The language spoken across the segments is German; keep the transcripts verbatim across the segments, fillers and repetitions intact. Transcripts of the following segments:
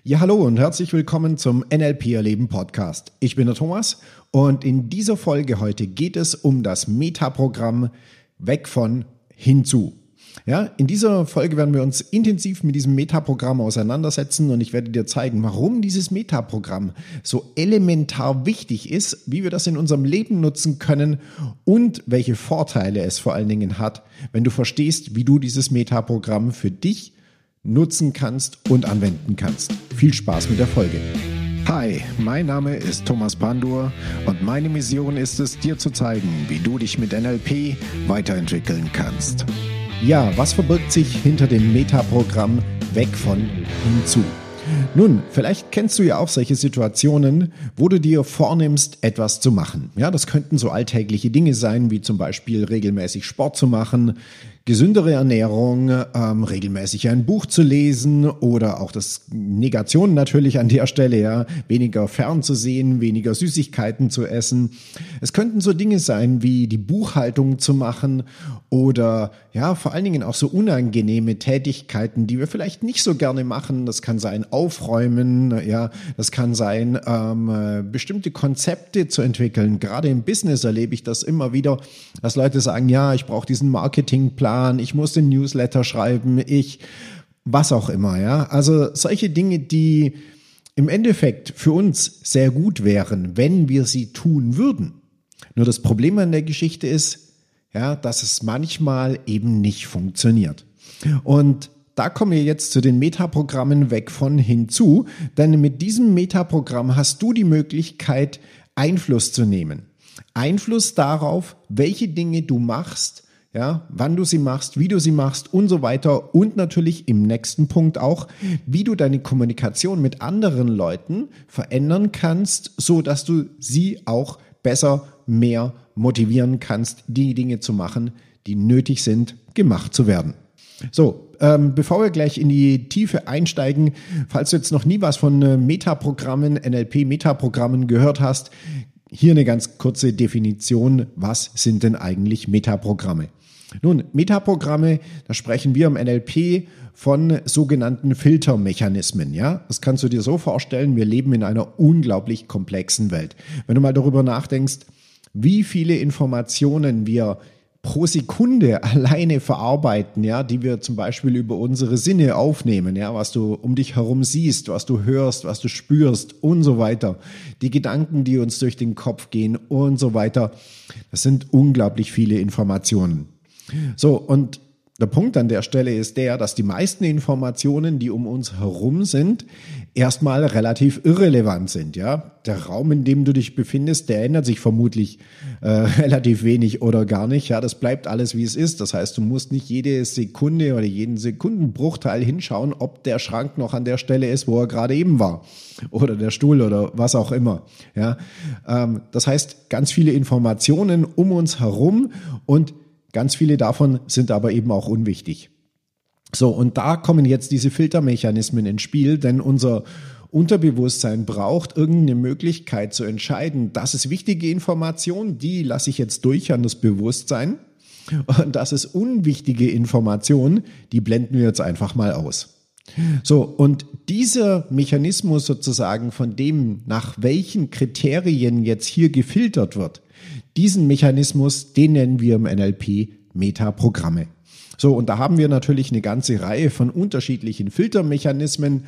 Ja, hallo und herzlich willkommen zum N L P Erleben Podcast. Ich bin der Thomas und in dieser Folge heute geht es um das Metaprogramm weg von hinzu. Ja, in dieser Folge werden wir uns intensiv mit diesem Metaprogramm auseinandersetzen und ich werde dir zeigen, warum dieses Metaprogramm so elementar wichtig ist, wie wir das in unserem Leben nutzen können und welche Vorteile es vor allen Dingen hat, wenn du verstehst, wie du dieses Metaprogramm für dich nutzen kannst und anwenden kannst. Viel Spaß mit der Folge. Hi, mein Name ist Thomas Pandur und meine Mission ist es, dir zu zeigen, wie du dich mit N L P weiterentwickeln kannst. Ja, was verbirgt sich hinter dem Metaprogramm weg von hinzu? Nun, vielleicht kennst du ja auch solche Situationen, wo du dir vornimmst, etwas zu machen. Ja, das könnten so alltägliche Dinge sein, wie zum Beispiel regelmäßig Sport zu machen, gesündere Ernährung, ähm, regelmäßig ein Buch zu lesen oder auch das Negation natürlich an der Stelle, ja, weniger fernzusehen, weniger Süßigkeiten zu essen. Es könnten so Dinge sein, wie die Buchhaltung zu machen oder ja, vor allen Dingen auch so unangenehme Tätigkeiten, die wir vielleicht nicht so gerne machen. Das kann sein Aufräumen, ja, das kann sein ähm, bestimmte Konzepte zu entwickeln. Gerade im Business erlebe ich das immer wieder, dass Leute sagen, ja, ich brauche diesen Marketingplan, ich muss den Newsletter schreiben, ich, was auch immer, ja. Also solche Dinge, die im Endeffekt für uns sehr gut wären, wenn wir sie tun würden. Nur das Problem an der Geschichte ist, ja, dass es manchmal eben nicht funktioniert. Und da kommen wir jetzt zu den Metaprogrammen weg von hinzu, denn mit diesem Metaprogramm hast du die Möglichkeit, Einfluss zu nehmen. Einfluss darauf, welche Dinge du machst, ja, wann du sie machst, wie du sie machst und so weiter und natürlich im nächsten Punkt auch, wie du deine Kommunikation mit anderen Leuten verändern kannst, so dass du sie auch besser, mehr motivieren kannst, die Dinge zu machen, die nötig sind, gemacht zu werden. So, ähm, bevor wir gleich in die Tiefe einsteigen, falls du jetzt noch nie was von äh, Metaprogrammen, N L P-Metaprogrammen gehört hast, hier eine ganz kurze Definition, was sind denn eigentlich Metaprogramme? Nun, Metaprogramme, da sprechen wir im N L P von sogenannten Filtermechanismen, ja? Das kannst du dir so vorstellen, wir leben in einer unglaublich komplexen Welt. Wenn du mal darüber nachdenkst, wie viele Informationen wir pro Sekunde alleine verarbeiten, ja, die wir zum Beispiel über unsere Sinne aufnehmen, ja, was du um dich herum siehst, was du hörst, was du spürst und so weiter, die Gedanken, die uns durch den Kopf gehen und so weiter, das sind unglaublich viele Informationen. So, und der Punkt an der Stelle ist der, dass die meisten Informationen, die um uns herum sind, erstmal relativ irrelevant sind. Ja, der Raum, in dem du dich befindest, der ändert sich vermutlich äh, relativ wenig oder gar nicht. Ja, das bleibt alles, wie es ist. Das heißt, du musst nicht jede Sekunde oder jeden Sekundenbruchteil hinschauen, ob der Schrank noch an der Stelle ist, wo er gerade eben war, oder der Stuhl oder was auch immer. Ja, ähm, das heißt, ganz viele Informationen um uns herum und ganz viele davon sind aber eben auch unwichtig. So, und da kommen jetzt diese Filtermechanismen ins Spiel, denn unser Unterbewusstsein braucht irgendeine Möglichkeit zu entscheiden, das ist wichtige Information, die lasse ich jetzt durch an das Bewusstsein und das ist unwichtige Information, die blenden wir jetzt einfach mal aus. So, und dieser Mechanismus sozusagen von dem, nach welchen Kriterien jetzt hier gefiltert wird, diesen Mechanismus, den nennen wir im N L P Metaprogramme. So, und da haben wir natürlich eine ganze Reihe von unterschiedlichen Filtermechanismen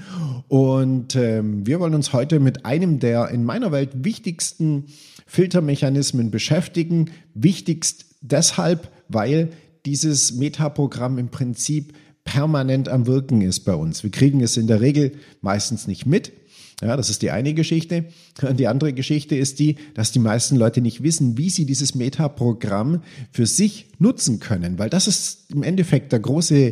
und ähm, wir wollen uns heute mit einem der in meiner Welt wichtigsten Filtermechanismen beschäftigen. Wichtigst deshalb, weil dieses Metaprogramm im Prinzip permanent am Wirken ist bei uns. Wir kriegen es in der Regel meistens nicht mit. Ja, das ist die eine Geschichte. Und die andere Geschichte ist die, dass die meisten Leute nicht wissen, wie sie dieses Metaprogramm für sich nutzen können, weil das ist im Endeffekt der große,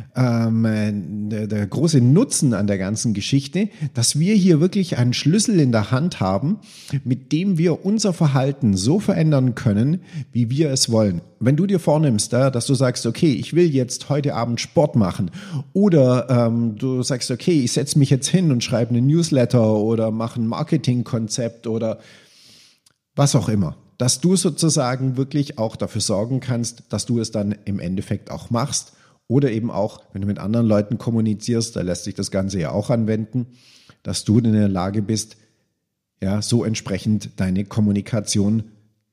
ähm, der, der große Nutzen an der ganzen Geschichte, dass wir hier wirklich einen Schlüssel in der Hand haben, mit dem wir unser Verhalten so verändern können, wie wir es wollen. Wenn du dir vornimmst, dass du sagst, okay, ich will jetzt heute Abend Sport machen oder ähm, du sagst, okay, ich setze mich jetzt hin und schreibe einen Newsletter oder mache ein Marketingkonzept oder was auch immer, dass du sozusagen wirklich auch dafür sorgen kannst, dass du es dann im Endeffekt auch machst oder eben auch, wenn du mit anderen Leuten kommunizierst, da lässt sich das Ganze ja auch anwenden, dass du in der Lage bist, ja, so entsprechend deine Kommunikation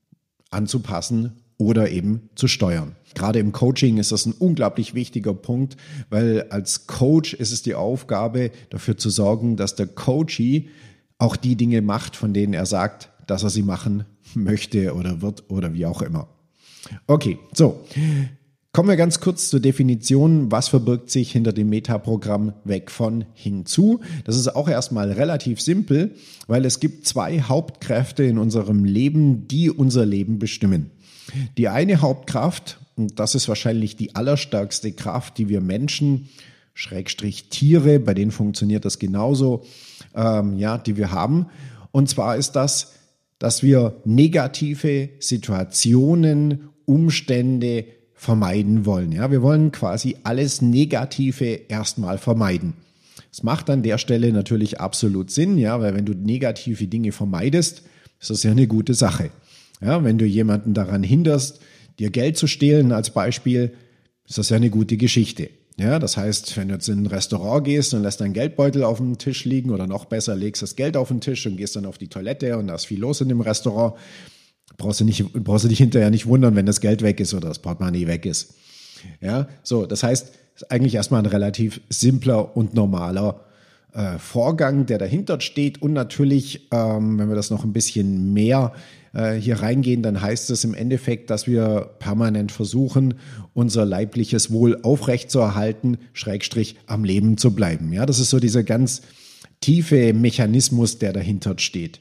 anzupassen oder eben zu steuern. Gerade im Coaching ist das ein unglaublich wichtiger Punkt, weil als Coach ist es die Aufgabe, dafür zu sorgen, dass der Coachee auch die Dinge macht, von denen er sagt, dass er sie machen möchte oder wird oder wie auch immer. Okay, so. Kommen wir ganz kurz zur Definition, was verbirgt sich hinter dem Metaprogramm weg von hinzu. Das ist auch erstmal relativ simpel, weil es gibt zwei Hauptkräfte in unserem Leben, die unser Leben bestimmen. Die eine Hauptkraft, und das ist wahrscheinlich die allerstärkste Kraft, die wir Menschen, Schrägstrich Tiere, bei denen funktioniert das genauso, ähm, ja, die wir haben. Und zwar ist das, dass wir negative Situationen, Umstände vermeiden wollen. Ja, wir wollen quasi alles Negative erstmal vermeiden. Das macht an der Stelle natürlich absolut Sinn, ja, weil wenn du negative Dinge vermeidest, ist das ja eine gute Sache. Ja, wenn du jemanden daran hinderst, dir Geld zu stehlen als Beispiel, ist das ja eine gute Geschichte. Ja, das heißt, wenn du jetzt in ein Restaurant gehst und lässt deinen Geldbeutel auf dem Tisch liegen oder noch besser, legst das Geld auf den Tisch und gehst dann auf die Toilette und da ist viel los in dem Restaurant, brauchst du nicht, brauchst du dich hinterher nicht wundern, wenn das Geld weg ist oder das Portemonnaie weg ist. Ja, so, das heißt, es ist eigentlich erstmal ein relativ simpler und normaler äh, Vorgang, der dahinter steht. Und natürlich, ähm, wenn wir das noch ein bisschen mehr äh, hier reingehen, dann heißt es im Endeffekt, dass wir permanent versuchen, unser leibliches Wohl aufrechtzuerhalten, Schrägstrich am Leben zu bleiben. Ja, das ist so dieser ganz tiefe Mechanismus, der dahinter steht.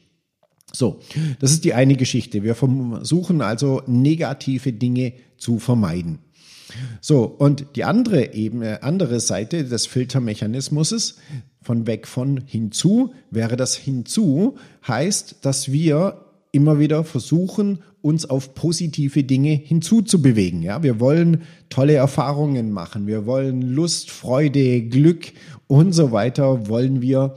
So, das ist die eine Geschichte. Wir versuchen also negative Dinge zu vermeiden. So, und die andere Ebene, andere Seite des Filtermechanismus von weg von hinzu wäre das hinzu, heißt, dass wir immer wieder versuchen, uns auf positive Dinge hinzuzubewegen. Ja, wir wollen tolle Erfahrungen machen. Wir wollen Lust, Freude, Glück und so weiter wollen wir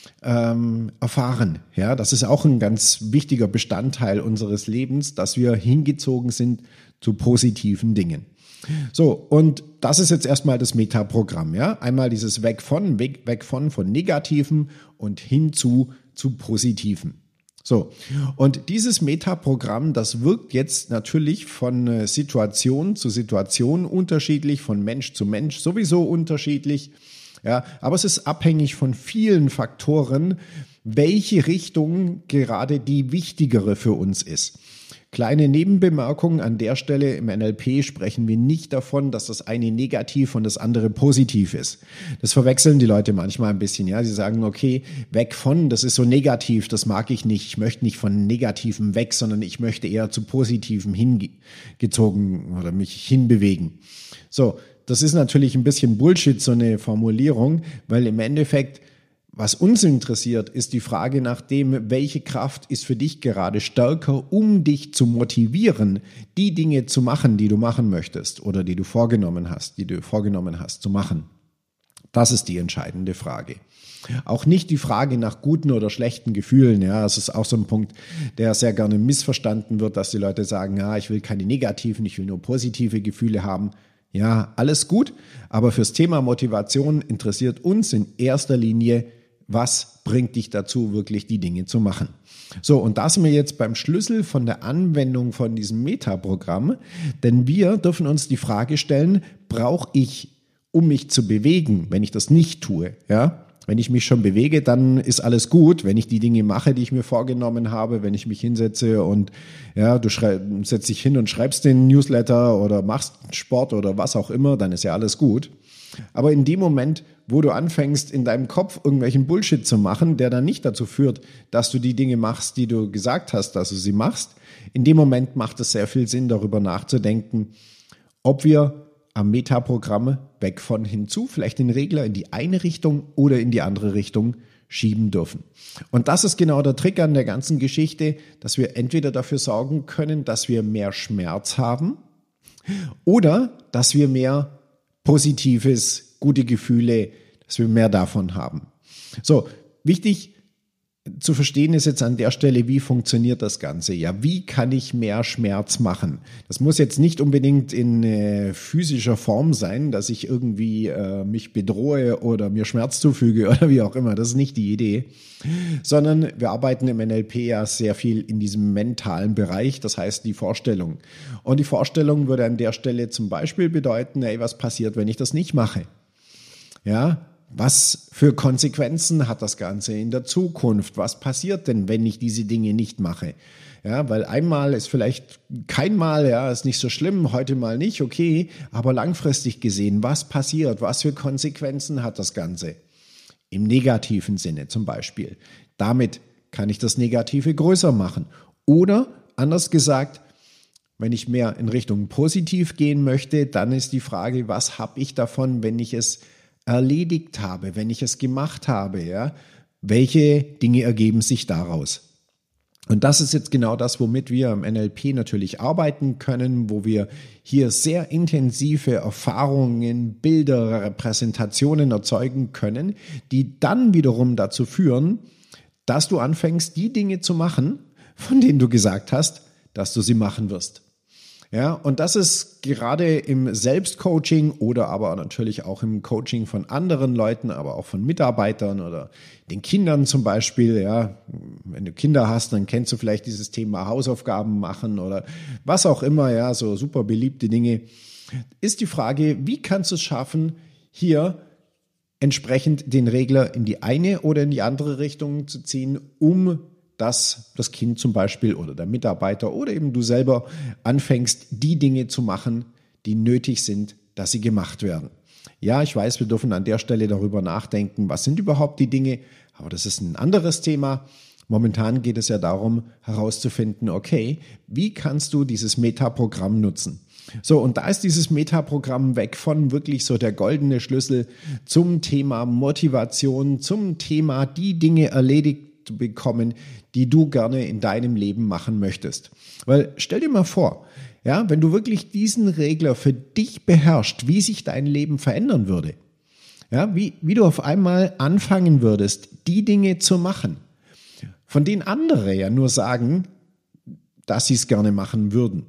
Ähm, erfahren. Ja, das ist auch ein ganz wichtiger Bestandteil unseres Lebens, dass wir hingezogen sind zu positiven Dingen. So, und das ist jetzt erstmal das Metaprogramm. Ja, einmal dieses weg von, weg, weg von, von Negativen und hinzu zu Positiven. So, und dieses Metaprogramm, das wirkt jetzt natürlich von Situation zu Situation unterschiedlich, von Mensch zu Mensch sowieso unterschiedlich. Ja, aber es ist abhängig von vielen Faktoren, welche Richtung gerade die wichtigere für uns ist. Kleine Nebenbemerkung an der Stelle, im N L P sprechen wir nicht davon, dass das eine negativ und das andere positiv ist. Das verwechseln die Leute manchmal ein bisschen. Ja, sie sagen, okay, weg von, das ist so negativ, das mag ich nicht. Ich möchte nicht von Negativem weg, sondern ich möchte eher zu Positivem hingezogen oder mich hinbewegen. So, das ist natürlich ein bisschen Bullshit, so eine Formulierung, weil im Endeffekt, was uns interessiert, ist die Frage nach dem, welche Kraft ist für dich gerade stärker, um dich zu motivieren, die Dinge zu machen, die du machen möchtest oder die du vorgenommen hast, die du vorgenommen hast zu machen. Das ist die entscheidende Frage. Auch nicht die Frage nach guten oder schlechten Gefühlen. Ja, das ist auch so ein Punkt, der sehr gerne missverstanden wird, dass die Leute sagen, ja, ich will keine negativen, ich will nur positive Gefühle haben. Ja, alles gut, aber fürs Thema Motivation interessiert uns in erster Linie, was bringt dich dazu, wirklich die Dinge zu machen. So, und da sind wir jetzt beim Schlüssel von der Anwendung von diesem Metaprogramm, denn wir dürfen uns die Frage stellen, brauche ich, um mich zu bewegen, wenn ich das nicht tue, ja? Wenn ich mich schon bewege, dann ist alles gut. Wenn ich die Dinge mache, die ich mir vorgenommen habe, wenn ich mich hinsetze und ja, du setzt dich hin und schreibst den Newsletter oder machst Sport oder was auch immer, dann ist ja alles gut. Aber in dem Moment, wo du anfängst, in deinem Kopf irgendwelchen Bullshit zu machen, der dann nicht dazu führt, dass du die Dinge machst, die du gesagt hast, dass du sie machst, in dem Moment macht es sehr viel Sinn, darüber nachzudenken, ob wir am Metaprogramm weg von hinzu, vielleicht den Regler in die eine Richtung oder in die andere Richtung schieben dürfen. Und das ist genau der Trick an der ganzen Geschichte, dass wir entweder dafür sorgen können, dass wir mehr Schmerz haben oder dass wir mehr Positives, gute Gefühle, dass wir mehr davon haben. So, wichtig, zu verstehen ist jetzt an der Stelle, wie funktioniert das Ganze? Ja, wie kann ich mehr Schmerz machen? Das muss jetzt nicht unbedingt in äh, physischer Form sein, dass ich irgendwie äh, mich bedrohe oder mir Schmerz zufüge oder wie auch immer. Das ist nicht die Idee, sondern wir arbeiten im N L P ja sehr viel in diesem mentalen Bereich, das heißt die Vorstellung. Und die Vorstellung würde an der Stelle zum Beispiel bedeuten, hey, was passiert, wenn ich das nicht mache? Ja, was für Konsequenzen hat das Ganze in der Zukunft? Was passiert denn, wenn ich diese Dinge nicht mache? Ja, weil einmal ist vielleicht kein Mal, ja, ist nicht so schlimm, heute mal nicht, okay, aber langfristig gesehen, was passiert? Was für Konsequenzen hat das Ganze? Im negativen Sinne zum Beispiel. Damit kann ich das Negative größer machen. Oder anders gesagt, wenn ich mehr in Richtung positiv gehen möchte, dann ist die Frage, was habe ich davon, wenn ich es erledigt habe, wenn ich es gemacht habe, ja, welche Dinge ergeben sich daraus? Und das ist jetzt genau das, womit wir im N L P natürlich arbeiten können, wo wir hier sehr intensive Erfahrungen, Bilder, Repräsentationen erzeugen können, die dann wiederum dazu führen, dass du anfängst, die Dinge zu machen, von denen du gesagt hast, dass du sie machen wirst. Ja, und das ist gerade im Selbstcoaching oder aber natürlich auch im Coaching von anderen Leuten, aber auch von Mitarbeitern oder den Kindern zum Beispiel. Ja, wenn du Kinder hast, dann kennst du vielleicht dieses Thema Hausaufgaben machen oder was auch immer. Ja, so super beliebte Dinge. Ist die Frage, wie kannst du es schaffen, hier entsprechend den Regler in die eine oder in die andere Richtung zu ziehen, um dass das Kind zum Beispiel oder der Mitarbeiter oder eben du selber anfängst, die Dinge zu machen, die nötig sind, dass sie gemacht werden. Ja, ich weiß, wir dürfen an der Stelle darüber nachdenken, was sind überhaupt die Dinge, aber das ist ein anderes Thema. Momentan geht es ja darum, herauszufinden, okay, wie kannst du dieses Metaprogramm nutzen? So, und da ist dieses Metaprogramm weg von wirklich so der goldene Schlüssel zum Thema Motivation, zum Thema die Dinge erledigt zu bekommen, die du gerne in deinem Leben machen möchtest. Weil stell dir mal vor, ja, wenn du wirklich diesen Regler für dich beherrschst, wie sich dein Leben verändern würde. Ja, wie, wie du auf einmal anfangen würdest, die Dinge zu machen, von denen andere ja nur sagen, dass sie es gerne machen würden.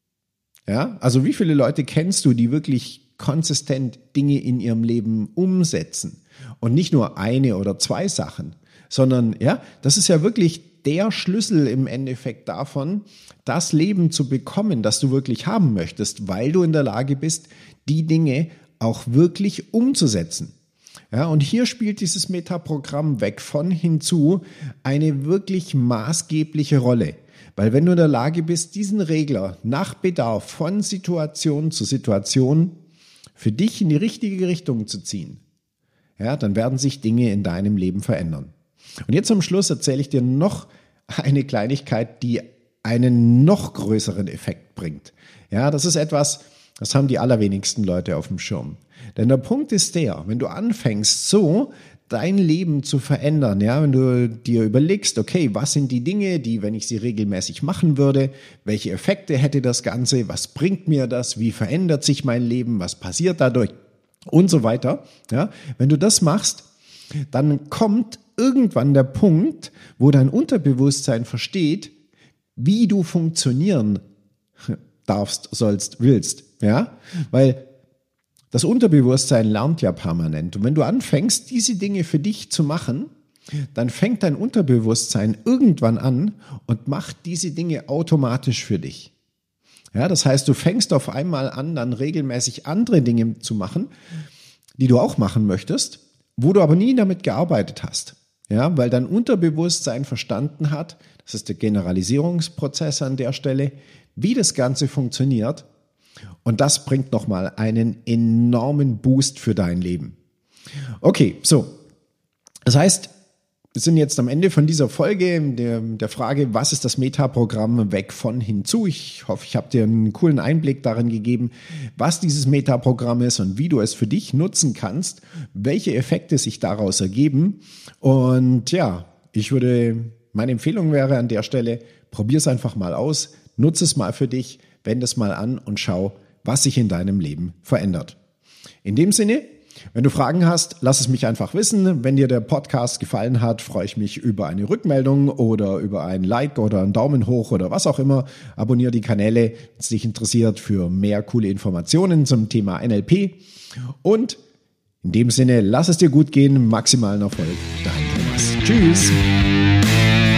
Ja, also wie viele Leute kennst du, die wirklich konsistent Dinge in ihrem Leben umsetzen und nicht nur eine oder zwei Sachen, sondern ja, das ist ja wirklich der Schlüssel im Endeffekt davon, das Leben zu bekommen, das du wirklich haben möchtest, weil du in der Lage bist, die Dinge auch wirklich umzusetzen. Ja, und hier spielt dieses Metaprogramm weg von hinzu eine wirklich maßgebliche Rolle. Weil wenn du in der Lage bist, diesen Regler nach Bedarf von Situation zu Situation für dich in die richtige Richtung zu ziehen, ja, dann werden sich Dinge in deinem Leben verändern. Und jetzt am Schluss erzähle ich dir noch eine Kleinigkeit, die einen noch größeren Effekt bringt. Ja, das ist etwas, das haben die allerwenigsten Leute auf dem Schirm. Denn der Punkt ist der, wenn du anfängst, so dein Leben zu verändern, ja, wenn du dir überlegst, okay, was sind die Dinge, die, wenn ich sie regelmäßig machen würde, welche Effekte hätte das Ganze, was bringt mir das, wie verändert sich mein Leben, was passiert dadurch und so weiter. Ja, wenn du das machst, dann kommt irgendwann der Punkt, wo dein Unterbewusstsein versteht, wie du funktionieren darfst, sollst, willst. Ja, weil das Unterbewusstsein lernt ja permanent. Und wenn du anfängst, diese Dinge für dich zu machen, dann fängt dein Unterbewusstsein irgendwann an und macht diese Dinge automatisch für dich. Ja, das heißt, du fängst auf einmal an, dann regelmäßig andere Dinge zu machen, die du auch machen möchtest, wo du aber nie damit gearbeitet hast. Ja, weil dein Unterbewusstsein verstanden hat, das ist der Generalisierungsprozess an der Stelle, wie das Ganze funktioniert. Und das bringt nochmal einen enormen Boost für dein Leben. Okay, so. Das heißt, wir sind jetzt am Ende von dieser Folge der, der Frage, was ist das Metaprogramm weg von hinzu? Ich hoffe, ich habe dir einen coolen Einblick darin gegeben, was dieses Metaprogramm ist und wie du es für dich nutzen kannst, welche Effekte sich daraus ergeben. Und ja, ich würde, meine Empfehlung wäre an der Stelle, probier es einfach mal aus, nutze es mal für dich, wende es mal an und schau, was sich in deinem Leben verändert. In dem Sinne Wenn du Fragen hast, lass es mich einfach wissen. Wenn dir der Podcast gefallen hat, freue ich mich über eine Rückmeldung oder über ein Like oder einen Daumen hoch oder was auch immer. Abonniere die Kanäle, wenn es dich interessiert, für mehr coole Informationen zum Thema N L P. Und in dem Sinne, lass es dir gut gehen, maximalen Erfolg. Dein Thomas. Tschüss.